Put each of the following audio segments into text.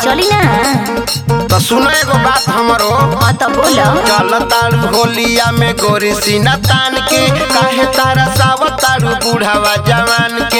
चली ना। तो सुनो एगो बात हमरो। हाँ तो बोलो। चल तारू होलिया में गोरी सीना तान के, काहे तारा साव तारू बूढ़ावा जवान के।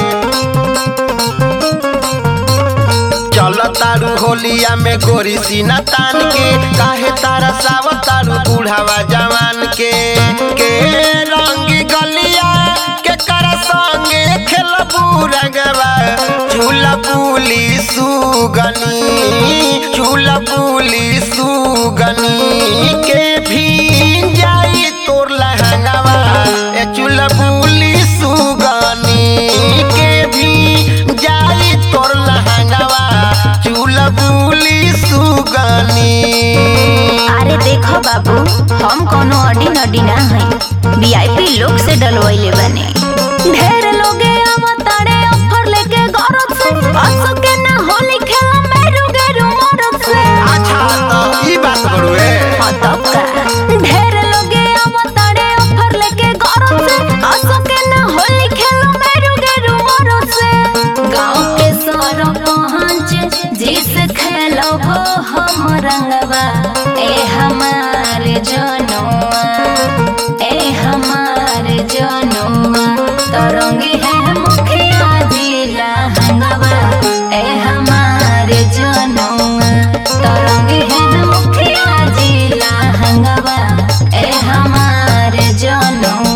चल तारू होलिया में गोरी सीना तान के, काहे तारा साव तारू बूढ़ावा जवान के रंग गलिया के कर संगे खेलबू रंगवा। चूला पुली सुगनी, चूला पुली सुगनी के भी जाई तोर लहंगवा। ए चूला पुली सुगनी के भी जाई तोर लहंगवा। चूला पुली सुगनी। अरे देखो बाबू, हम कोनो अडी नडी ना है, वीआईपी लोग से डलवाइले बने। ढेर लोगे आवताड़े ऑफर लेके गरज से, असो के ना होली खेला मेरू गेरू मरद से। अच्छा तो ई बात बड़ुए। हाँ तब का। ढेर लोगे आवताड़े ऑफर लेके गरज से, असो के ना होली खेला मेरू गेरू मरद से। गाँव के सारा पहुँच जिस खेलो हो हम रंगवा। ए हमारे जनुआ, ए हमारे जनुआ, तरंगी है मुखिया जिला हंगवा। ए हमारे जनुआ, तरंगी है मुखिया जिला हंगवा। ए हमारे जनुआ।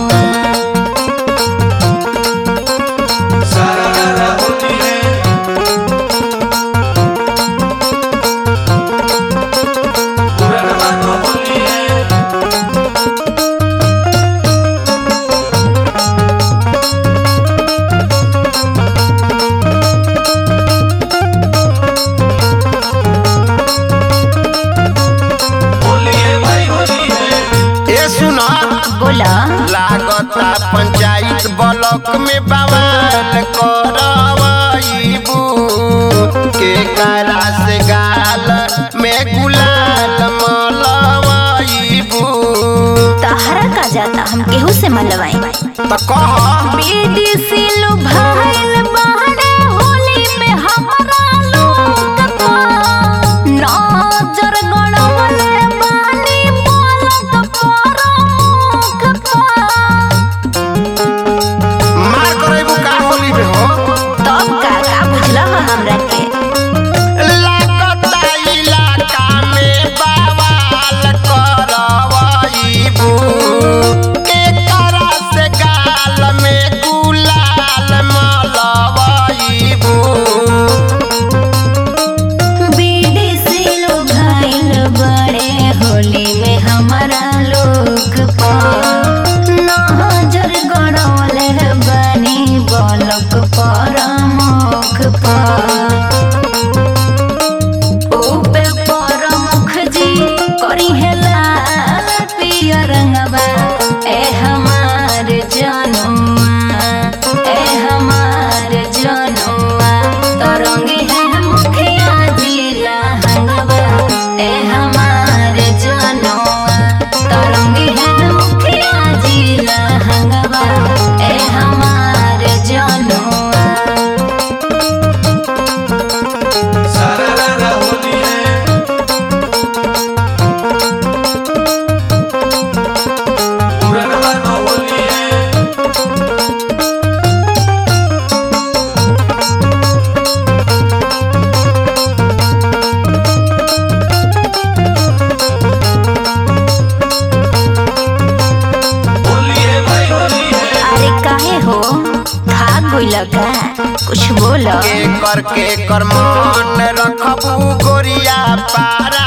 बोला। लागता पंचायत ब्लॉक में बवाल करवाइबू के करा से गाल में गुलाल मलवाइबू। तहरा का जाता हम केहू से मलवाई। तो कह बीडीसी लो भाईल बाहरे होली में हमरा लोग का नजर गड़वले बानी बोलत परमुख का। मार करेबू का होली में हो। तब का बुझला हमरा के। लागता इलाका में बवाल करवाइबू के करा से गाल में गुलाल मलवाइबू। बीडीसी लो भाईल बड़े होली में हमरा लोग का नजर गड़वले बानी बोलक परमुख का। ऊपे परमुख जी करी है लाल पिया रंगवा। ए हमार जनुआ, ए हमार जनुआ, तरंगी है मुखिया जिला हंगवा। ए हमार जनुआ, तरंगी है मुखिया जिला हंगवा। ए हमार जनुआ। अरे काहे हो भाग गइल का? कुछ बोलो। के कर मन रखबू गोरिया पार